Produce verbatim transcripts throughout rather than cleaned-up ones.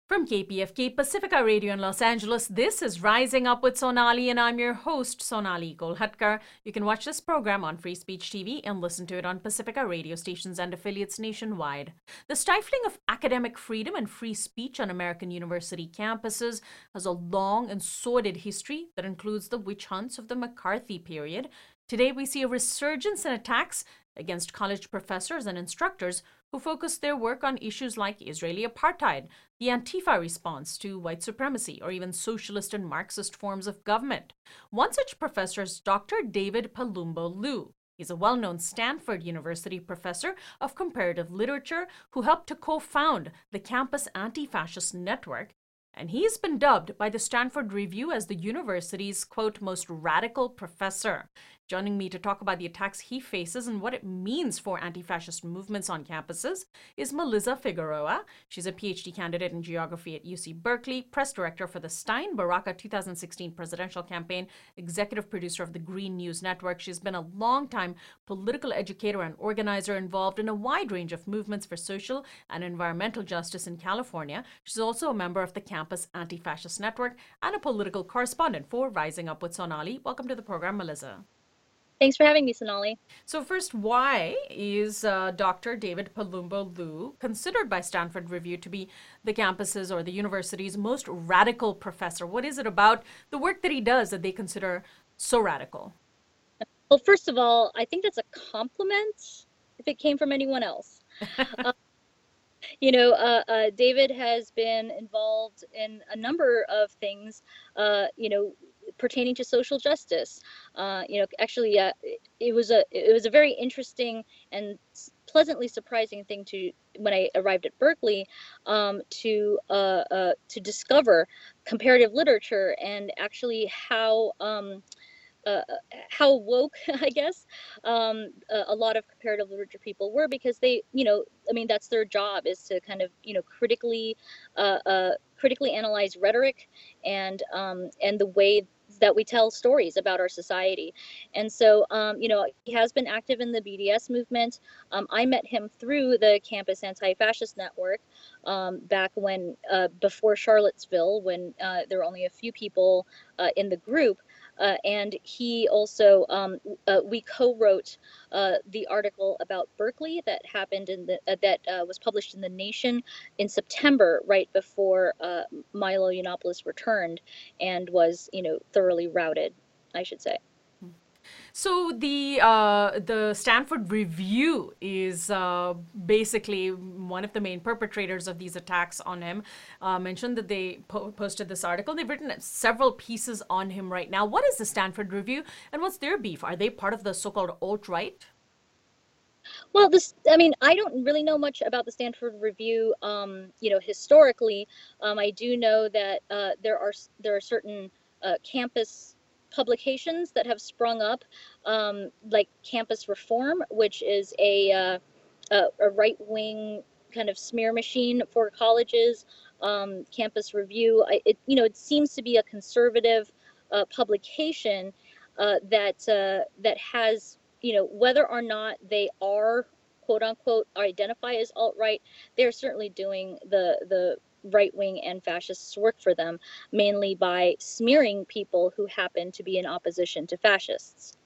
From K P F K Pacifica Radio in Los Angeles, this is Rising Up with Sonali, and I'm your host, Sonali Golhatkar. You can watch this program on Free Speech T V and listen to it on Pacifica radio stations and affiliates nationwide. The stifling of academic freedom and free speech on American university campuses has a long and sordid history that includes the witch hunts of the McCarthy period. Today, we see a resurgence in attacks against college professors and instructors who focus their work on issues like Israeli apartheid, the Antifa response to white supremacy, or even socialist and Marxist forms of government. One such professor is Doctor David Palumbo Liu. He's a well-known Stanford University professor of comparative literature who helped to co-found the Campus Anti-Fascist Network, and he's been dubbed by the Stanford Review as the university's, quote, most radical professor. Joining me to talk about the attacks he faces and what it means for anti-fascist movements on campuses is Melissa Figueroa. She's a PhD candidate in geography at U C Berkeley, press director for the Stein Baraka two thousand sixteen presidential campaign, executive producer of the Green News Network. She's been a longtime political educator and organizer involved in a wide range of movements for social and environmental justice in California. She's also a member of the Campus Anti-Fascist Network and a political correspondent for Rising Up with Sonali. Welcome to the program, Melissa. Thanks for having me, Sonali. So first, why is uh, Doctor David Palumbo Liu considered by Stanford Review to be the campus's or the university's most radical professor? What is it about the work that he does that they consider so radical? Well, first of all, I think that's a compliment if it came from anyone else. uh, you know, uh, uh, David has been involved in a number of things, uh, you know, pertaining to social justice. Uh, you know, actually, uh, it, it was a it was a very interesting and pleasantly surprising thing to when I arrived at Berkeley um, to uh, uh, to discover comparative literature and actually how. Um, uh, how woke, I guess, um, a, a lot of comparative literature people were, because they, you know, I mean, that's their job, is to kind of, you know, critically, uh, uh, critically analyze rhetoric and um, and the way that we tell stories about our society. And so, um, you know, he has been active in the B D S movement. Um, I met him through the Campus Anti-Fascist Network um, back when, uh, before Charlottesville, when uh, there were only a few people uh, in the group. Uh, and he also, um, uh, we co-wrote uh, the article about Berkeley that happened in the, uh, that uh, was published in The Nation in September, right before uh, Milo Yiannopoulos returned and was, you know, thoroughly routed, I should say. So the uh, the Stanford Review is uh, basically one of the main perpetrators of these attacks on him. Uh, mentioned that they po- posted this article. They've written several pieces on him right now. What is the Stanford Review, and what's their beef? Are they part of the so-called alt-right? Well, this, I mean, I don't really know much about the Stanford Review, um, you know, historically. Um, I do know that uh, there are there are certain uh, campus publications that have sprung up, um, like Campus Reform, which is a uh, a, a right wing kind of smear machine for colleges. Um, Campus Review, I, it you know, it seems to be a conservative uh, publication uh, that uh, that has, you know, whether or not they are quote unquote identify as alt-right, they're certainly doing the the right wing and fascists work for them, mainly by smearing people who happen to be in opposition to fascists.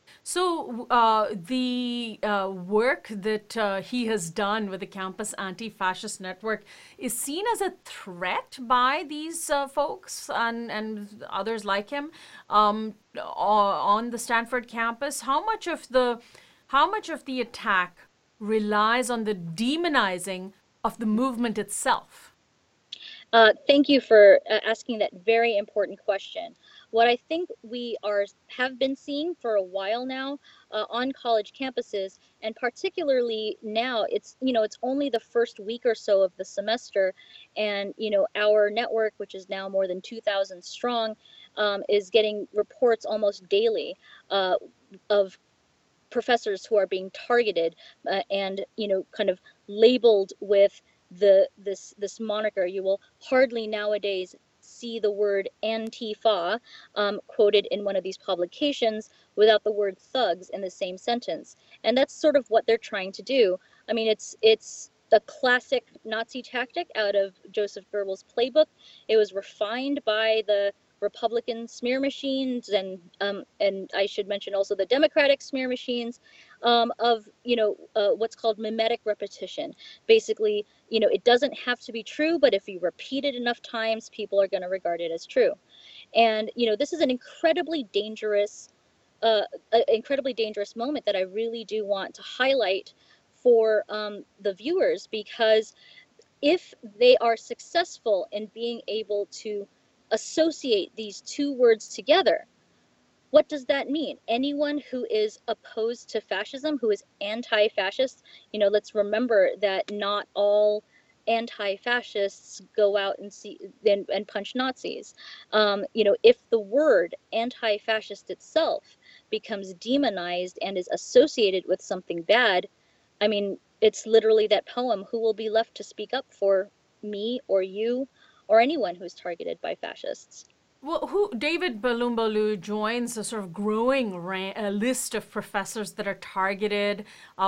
So uh, the uh, work that uh, he has done with the Campus Anti-Fascist Network is seen as a threat by these uh, folks and, and others like him um, on the Stanford campus. How much of the how much of the attack relies on the demonizing of the movement itself? Uh, thank you for uh, asking that very important question. What I think we are have been seeing for a while now uh, on college campuses, and particularly now, it's, you know, it's only the first week or so of the semester, and, you know, our network, which is now more than two thousand strong, um, is getting reports almost daily uh, of professors who are being targeted uh, and, you know, kind of labeled with the this this moniker. You will hardly nowadays see the word Antifa um, quoted in one of these publications without the word thugs in the same sentence, and that's sort of what they're trying to do. I mean, it's it's the classic Nazi tactic out of Joseph Goebbels' playbook. It was refined by the Republican smear machines, and um, and I should mention also the Democratic smear machines, um, of you know uh, what's called mimetic repetition. Basically, you know, it doesn't have to be true, but if you repeat it enough times, people are going to regard it as true. And you know, this is an incredibly dangerous, uh, a- incredibly dangerous moment that I really do want to highlight for um, the viewers, because if they are successful in being able to associate these two words together, what does that mean? Anyone who is opposed to fascism, who is anti-fascist, you know, let's remember that not all anti-fascists go out and see and, and punch Nazis. Um, you know, if the word anti-fascist itself becomes demonized and is associated with something bad, I mean, it's literally that poem, who will be left to speak up for me or you or anyone who's targeted by fascists? Well, who David Palumbo joins a sort of growing ra- a list of professors that are targeted uh,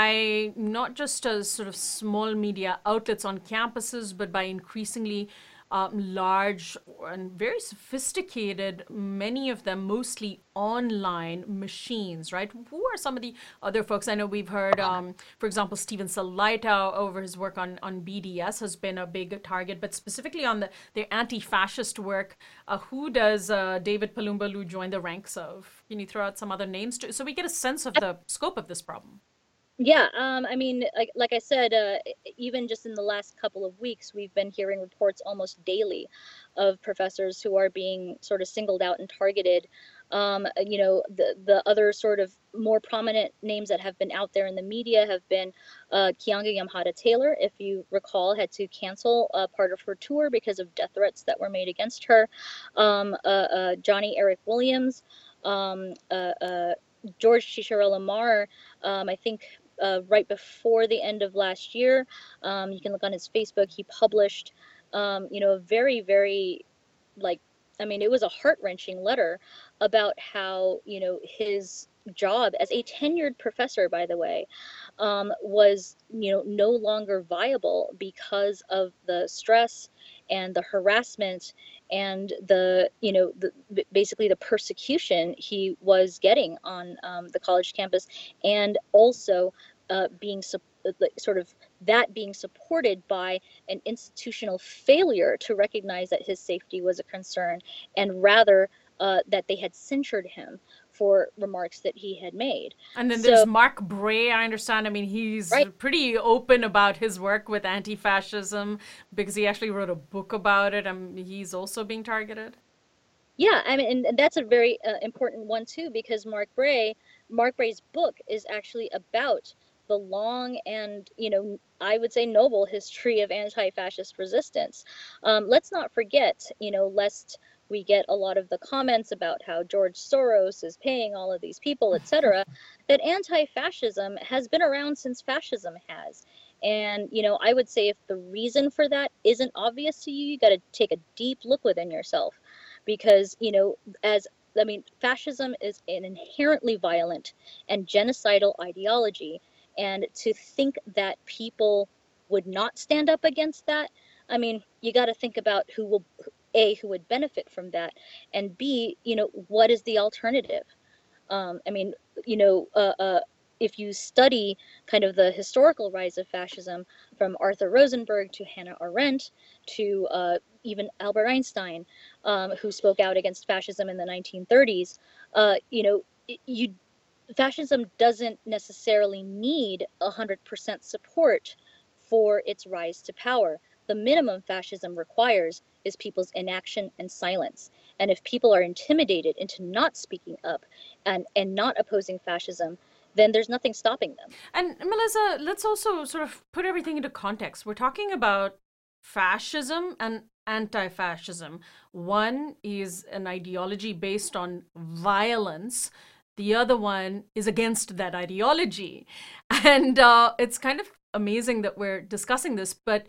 by not just as sort of small media outlets on campuses, but by increasingly um, large and very sophisticated, many of them mostly online machines, right? Who are some of the other folks? I know we've heard, um, for example, Steven Salaita over his work on, on B D S has been a big target, but specifically on the, the anti-fascist work, uh, who does uh, David Palumbo join the ranks of? Can you throw out some other names to, so we get a sense of the scope of this problem? Yeah, um, I mean, like, like I said, uh, even just in the last couple of weeks, we've been hearing reports almost daily of professors who are being sort of singled out and targeted. Um, you know, the the other sort of more prominent names that have been out there in the media have been uh, Keeanga Yamhata Taylor, if you recall, had to cancel uh, part of her tour because of death threats that were made against her. Um, uh, uh, Johnny Eric Williams, um, uh, uh, George Chicharo Lamar, um, I think uh, right before the end of last year. Um, you can look on his Facebook. He published, um, you know, a very, very, like, I mean, it was a heart-wrenching letter about how, you know, his job as a tenured professor, by the way, um, was, you know, no longer viable because of the stress and the harassment and the, you know, the basically the persecution he was getting on um, the college campus, and also uh, being sort of that being supported by an institutional failure to recognize that his safety was a concern, and rather uh, that they had censured him for remarks that he had made. And then there's So, Mark Bray, I understand. I mean, he's right. pretty open about his work with anti-fascism because he actually wrote a book about it. And he's also being targeted. Yeah, I mean, and that's a very uh, important one too, because Mark Bray, Mark Bray's book is actually about the long and, you know, I would say noble history of anti-fascist resistance. Um, let's not forget, you know, lest we get a lot of the comments about how George Soros is paying all of these people, et cetera, that anti-fascism has been around since fascism has. And, you know, I would say if the reason for that isn't obvious to you, you got to take a deep look within yourself, because, you know, as I mean, fascism is an inherently violent and genocidal ideology. And to think that people would not stand up against that, I mean, you got to think about who will, A, who would benefit from that, and B, you know, what is the alternative? Um, I mean, you know, uh, uh, if you study kind of the historical rise of fascism from Arthur Rosenberg to Hannah Arendt to uh, even Albert Einstein, um, who spoke out against fascism in the nineteen thirties, uh, you know, you fascism doesn't necessarily need one hundred percent support for its rise to power. The minimum fascism requires is people's inaction and silence. And if people are intimidated into not speaking up and, and not opposing fascism, then there's nothing stopping them. And Melissa, let's also sort of put everything into context. We're talking about fascism and anti-fascism. One is an ideology based on violence. The other one is against that ideology. And uh, it's kind of amazing that we're discussing this, but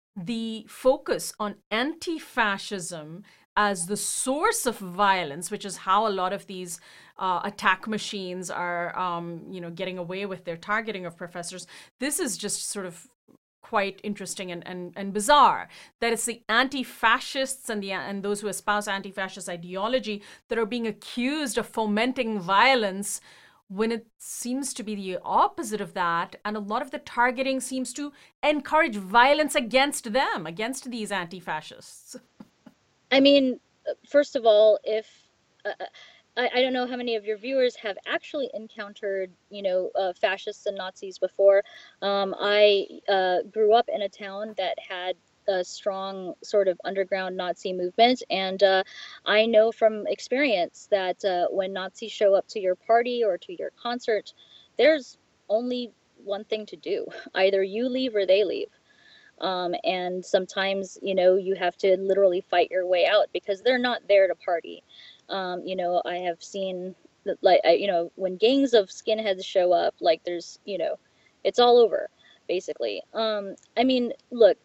the focus on anti-fascism as the source of violence, which is how a lot of these uh, attack machines are, um, you know, getting away with their targeting of professors. This is just sort of quite interesting and, and, and bizarre, that it's the anti-fascists and the and those who espouse anti-fascist ideology that are being accused of fomenting violence, when it seems to be the opposite of that. And a lot of the targeting seems to encourage violence against them, against these anti-fascists. I mean, first of all, if uh, I, I don't know how many of your viewers have actually encountered, you know, uh, fascists and Nazis before. Um, I uh, grew up in a town that had a strong sort of underground Nazi movement, and uh, I know from experience that uh, when Nazis show up to your party or to your concert, there's only one thing to do: either you leave or they leave. Um, and sometimes, you know, you have to literally fight your way out because they're not there to party. Um, you know, I have seen that, like, I, you know, when gangs of skinheads show up, like there's, you know, it's all over, basically. Um, I mean, look,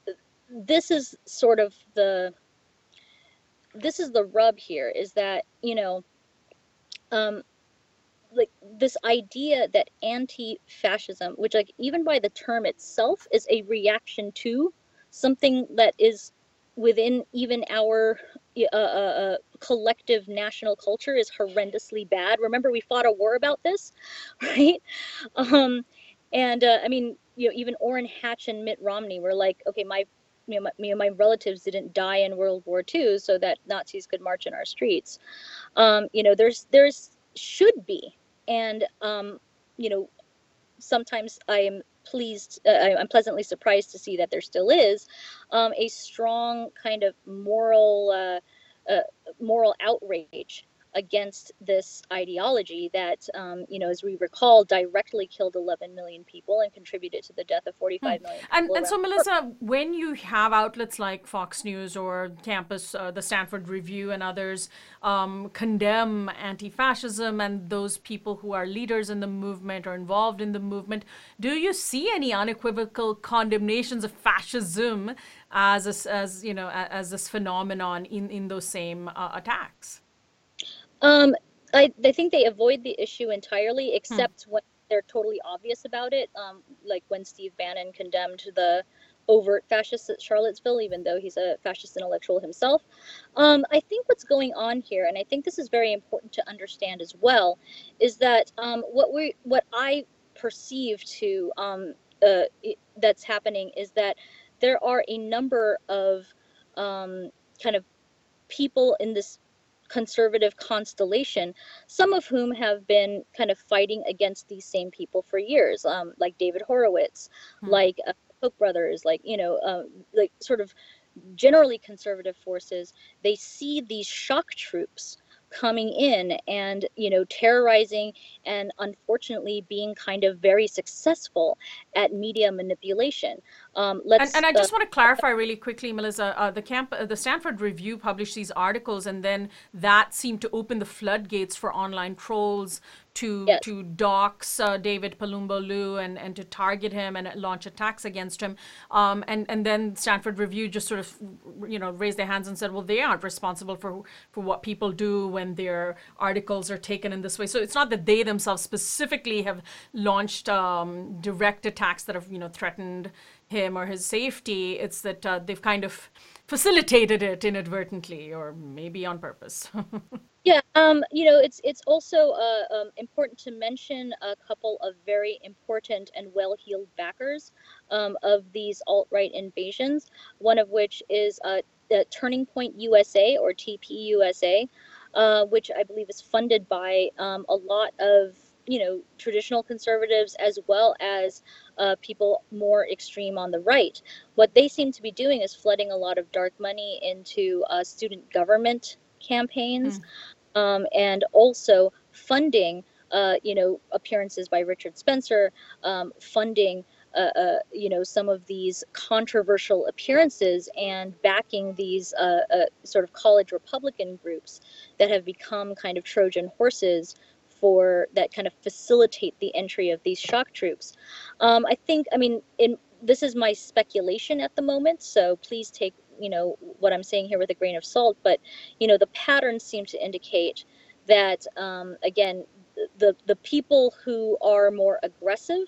this is sort of the, this is the rub here, is that, you know, um, like this idea that anti-fascism, which like even by the term itself is a reaction to something that is within even our uh, uh, collective national culture, is horrendously bad. Remember, we fought a war about this, right? Um, and uh, I mean, you know, even Orrin Hatch and Mitt Romney were like, okay, my you know, my, you know, my relatives didn't die in World War Two so that Nazis could march in our streets. Um, you know, there's there's should be, and um, you know, sometimes I am pleased, uh, I'm pleasantly surprised to see that there still is um, a strong kind of moral uh, uh, moral outrage against this ideology that, um, you know, as we recall, directly killed eleven million people and contributed to the death of Hmm. forty-five million And people and around so, the world. Melissa, when you have outlets like Fox News or Campus, uh, the Stanford Review, and others um, condemn anti-fascism and those people who are leaders in the movement or involved in the movement, do you see any unequivocal condemnations of fascism as this, as you know, a- as this phenomenon in in those same uh, attacks? Um, I, I think they avoid the issue entirely, Hmm. except when they're totally obvious about it. Um, like when Steve Bannon condemned the overt fascists at Charlottesville, even though he's a fascist intellectual himself. Um, I think what's going on here, and I think this is very important to understand as well, is that um, what we, what I perceive to um, uh, that's happening is that there are a number of um, kind of people in this conservative constellation, some of whom have been kind of fighting against these same people for years, um, like David Horowitz, Hmm. like uh, Koch brothers, like, you know, uh, like sort of generally conservative forces. They see these shock troops coming in and, you know, terrorizing and unfortunately being kind of very successful at media manipulation. Um, And, and let's I uh, just want to clarify really quickly, Melissa. Uh, the camp, uh, the Stanford Review published these articles, and then that seemed to open the floodgates for online trolls to yes. to dox uh, David Palumbo Liu and, and to target him and launch attacks against him. Um, and and then Stanford Review just sort of, you know, raised their hands and said, well, they aren't responsible for for what people do when their articles are taken in this way. So it's not that they themselves specifically have launched um, direct attacks that have, you know, threatened him or his safety. It's that uh, they've kind of facilitated it inadvertently or maybe on purpose. Yeah, um, you know, it's it's also uh, um, important to mention a couple of very important and well-heeled backers um, of these alt-right invasions. One of which is uh, the Turning Point U S A, or T P U S A, uh, which I believe is funded by um, a lot of, you know, traditional conservatives as well as uh, people more extreme on the right. What they seem to be doing is flooding a lot of dark money into uh, student government campaigns, Hmm. um, and also funding, uh, you know, appearances by Richard Spencer, um, funding, uh, uh, you know, some of these controversial appearances and backing these uh, uh, sort of college Republican groups that have become kind of Trojan horses for that kind of facilitate the entry of these shock troops. Um, I think, I mean, in this is my speculation at the moment, so please take, you know, what I'm saying here with a grain of salt, but you know, the patterns seem to indicate that, um, again, the the people who are more aggressive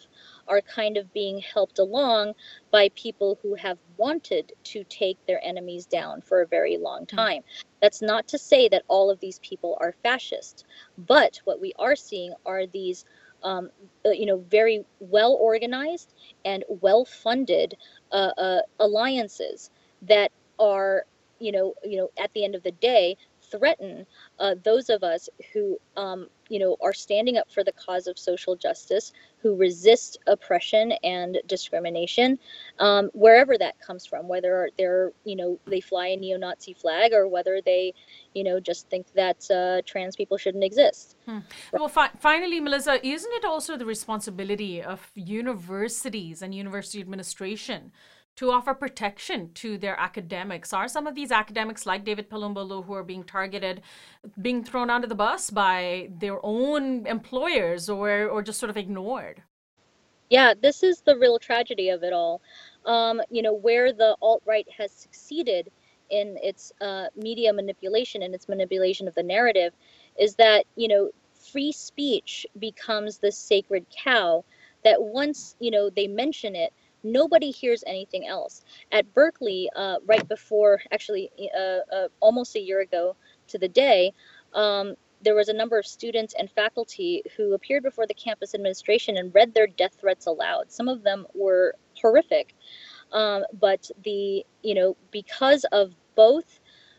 are kind of being helped along by people who have wanted to take their enemies down for a very long time. Mm. That's not to say that all of these people are fascist, but what we are seeing are these um, uh, you know, very well organized and well funded uh, uh, alliances that are, you know, you know, at the end of the day, threaten uh, those of us who, um, you know, are standing up for the cause of social justice, who resist oppression and discrimination, um, wherever that comes from, whether they're, you know, they fly a neo-Nazi flag or whether they, you know, just think that uh, trans people shouldn't exist. Hmm. Well, fi- finally, Melissa, isn't it also the responsibility of universities and university administration to offer protection to their academics? Are some of these academics like David Palumbo who are being targeted, being thrown under the bus by their own employers or, or just sort of ignored? Yeah, this is the real tragedy of it all. Um, you know, where the alt-right has succeeded in its uh, media manipulation and its manipulation of the narrative is that, you know, free speech becomes this sacred cow that once, you know, they mention it, nobody hears anything else. At Berkeley, uh, right before, actually, uh, uh, almost a year ago to the day, um, there was a number of students and faculty who appeared before the campus administration and read their death threats aloud. Some of them were horrific, um, but the, you know, because of both,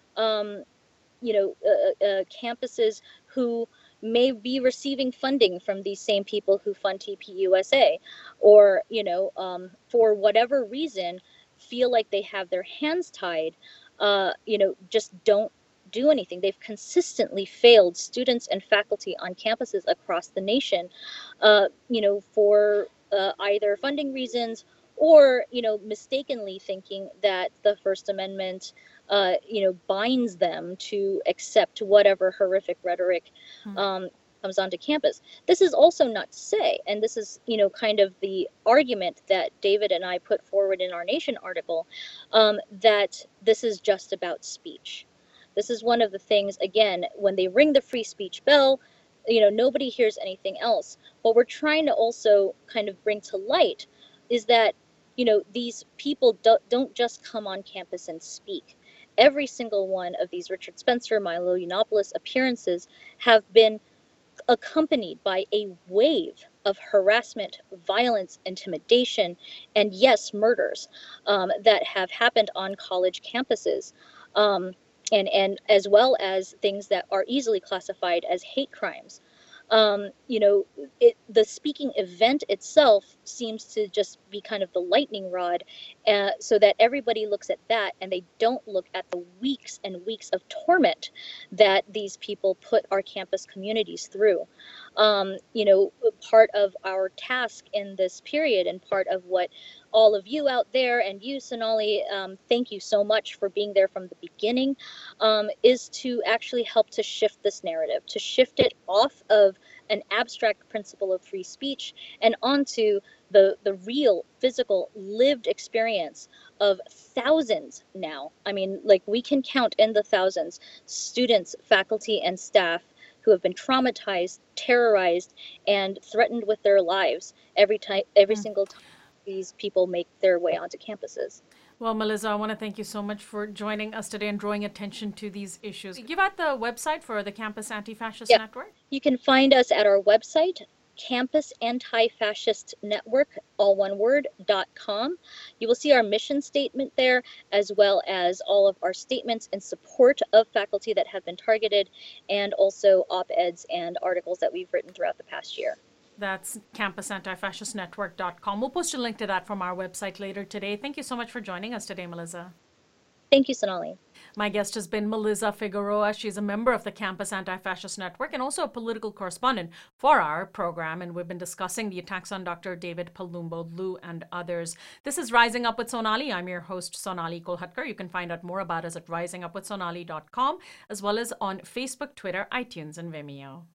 um, you know, uh, uh, campuses who may be receiving funding from these same people who fund T P U S A, or, you know, um, for whatever reason, feel like they have their hands tied, uh, you know, just don't do anything. They've consistently failed students and faculty on campuses across the nation, uh, you know, for uh, either funding reasons or, you know, mistakenly thinking that the First Amendment, uh, you know, binds them to accept whatever horrific rhetoric um, comes onto campus. This is also not to say, and this is, you know, kind of the argument that David and I put forward in our Nation article, um, that this is just about speech. This is one of the things, again, when they ring the free speech bell, you know, nobody hears anything else. What we're trying to also kind of bring to light is that, you know, these people do, don't just come on campus and speak. Every single one of these Richard Spencer, Milo Yiannopoulos appearances have been accompanied by a wave of harassment, violence, intimidation, and yes, murders um, that have happened on college campuses. Um, and, and as well as things that are easily classified as hate crimes. Um, you know, it, the speaking event itself seems to just be kind of the lightning rod, uh, so that everybody looks at that and they don't look at the weeks and weeks of torment that these people put our campus communities through. Um, you know, part of our task in this period and part of what all of you out there and you, Sonali, um, thank you so much for being there from the beginning, um, is to actually help to shift this narrative, to shift it off of an abstract principle of free speech and onto the, the real, physical, lived experience of thousands now. I mean, like we can count in the thousands, students, faculty, and staff who have been traumatized, terrorized, and threatened with their lives every time, every mm. single time these people make their way onto campuses. Well, Melissa, I want to thank you so much for joining us today and drawing attention to these issues. Give out the website for the Campus Anti-Fascist yep. Network. You can find us at our website, Campus Anti-Fascist Network, all one word, dot com. You will see our mission statement there, as well as all of our statements in support of faculty that have been targeted, and also op-eds and articles that we've written throughout the past year. That's campus anti fascist network dot com. We'll post a link to that from our website later today. Thank you so much for joining us today, Melissa. Thank you, Sonali. My guest has been Melissa Figueroa. She's a member of the Campus Anti-Fascist Network and also a political correspondent for our program. And we've been discussing the attacks on Doctor David Palumbo Lu and others. This is Rising Up with Sonali. I'm your host, Sonali Kolhatkar. You can find out more about us at rising up with sonali dot com, as well as on Facebook, Twitter, iTunes, and Vimeo.